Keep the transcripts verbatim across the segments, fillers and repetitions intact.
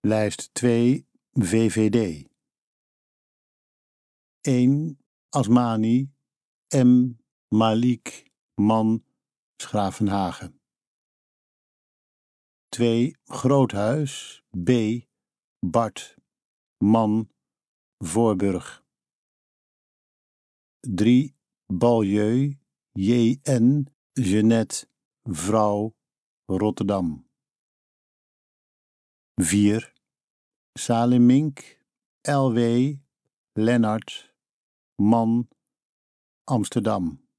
Lijst twee, V V D. één. Asmani, M. Malik, man, Schravenhagen. twee. Groothuis, B. Bart, man, Voorburg. drie. Balieu, J N, Jeanette, vrouw, Rotterdam. vier. Salemink, L W, Lennart, man, Amsterdam.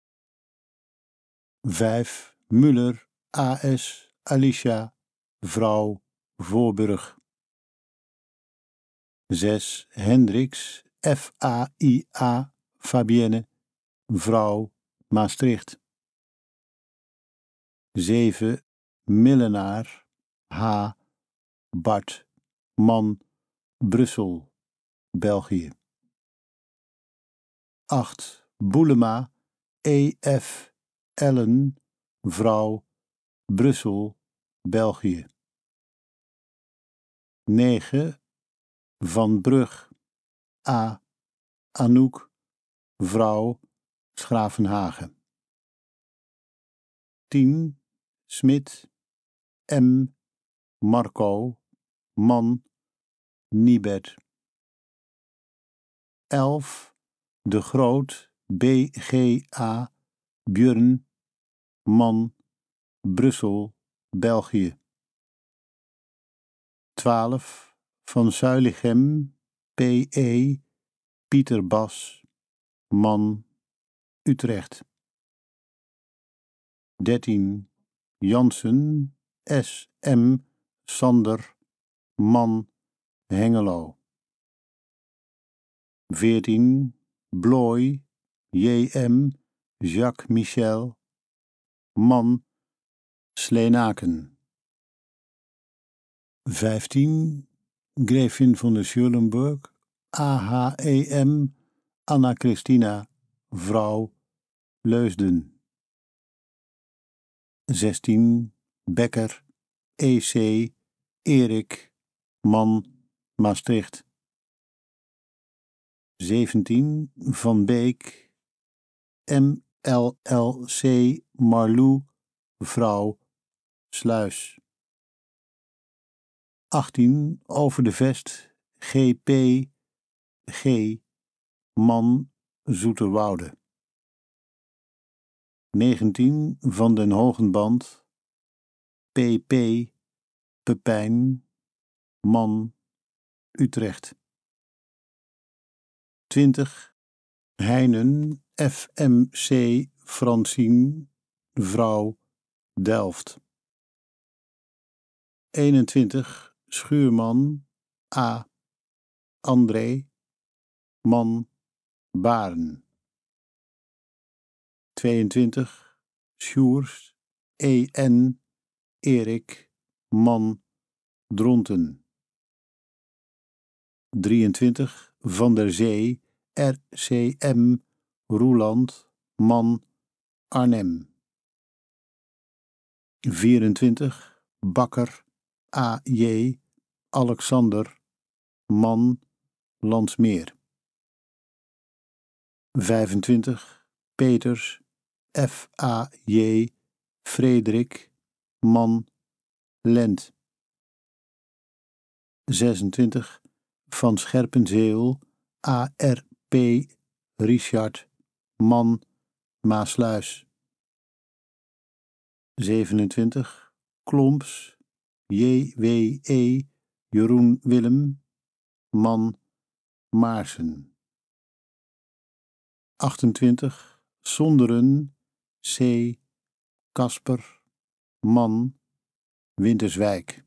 vijf. Muller, A S, Alicia, vrouw, Voorburg. zes. Hendricks, F A I A, Fabienne, vrouw, Maastricht. zeven. Millenaar, H. Bart, man, Brussel, België. acht. Boelema, E F, Ellen, vrouw, Brussel, België. negen. Van Brug, A. Anouk, vrouw, Schravenhagen. tien. Smit, M. Marco, man, Nibet. elf. De Groot, B G A, Björn, man, Brussel, België. twaalf. Van Zuilichem, P E, Pieter Bas, man, Utrecht. dertien. Jansen, S M, Sander, man, Hengelo. veertien. Blooi, J M, Jacques Michel, man, Sleenaken. vijftien. Gräfin von der Schulenburg, A H E M, Anna Christina, vrouw, Leusden. zestien. Becker, E C, Erik, man, Maastricht. zeventien. Van Beek, M L L C, Marlou, vrouw, Sluis. achttien. Over de Vest, G P, G, man, Zoeterwoude. negentien. Van den Hogenband, P P, Pepijn, man, Utrecht. twintig. Heinen, F M C, Francine, vrouw, Delft. eenentwintig. Schuurman, A. André, man, Baarn. tweeëntwintig. Sjoerd, E N, Erik, man, Dronten. drieëntwintig. Van der Zee, R C M, Roeland, man, Arnhem. vierentwintig. Bakker, A J, Alexander, man, Landsmeer. vijfentwintig. Peters, F A J, Frederik, man, Lent. zesentwintig. Van Scherpenzeel, A R P, Richard, man, Maasluis. zevenentwintig. Klomps, J W E, Jeroen Willem, man, Maarsen. achtentwintig. Sonderen, C. Kasper, man, Winterswijk.